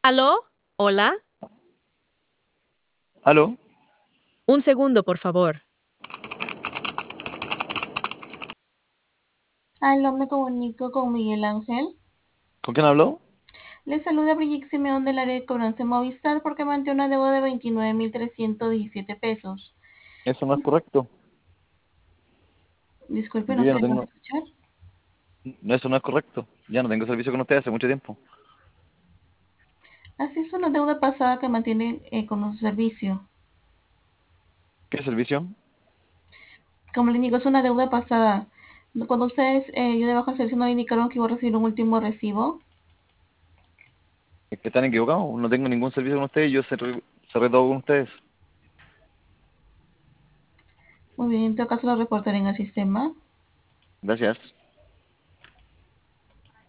¿Aló? ¿Hola? ¿Aló? Un segundo, por favor. Aló, me comunico con Miguel Ángel. ¿Con quién habló? Le saluda Brigitte Simeón del área de cobranza de Movistar porque mantiene una deuda de 29.317 pesos. Eso no es correcto. Disculpe, no Yo ya se no le puede tengo... escuchar. No, eso no es correcto. Ya no tengo servicio con ustedes hace mucho tiempo. Así es una deuda pasada que mantiene con nuestro servicio. ¿Qué servicio? Como le digo, es una deuda pasada. Cuando ustedes dio de baja el servicio, no le indicaron que iba a recibir un último recibo. Es que están equivocados. No tengo ningún servicio con ustedes. Yo cerré todo con ustedes. Muy bien, en todo caso lo reportaré en el sistema. Gracias.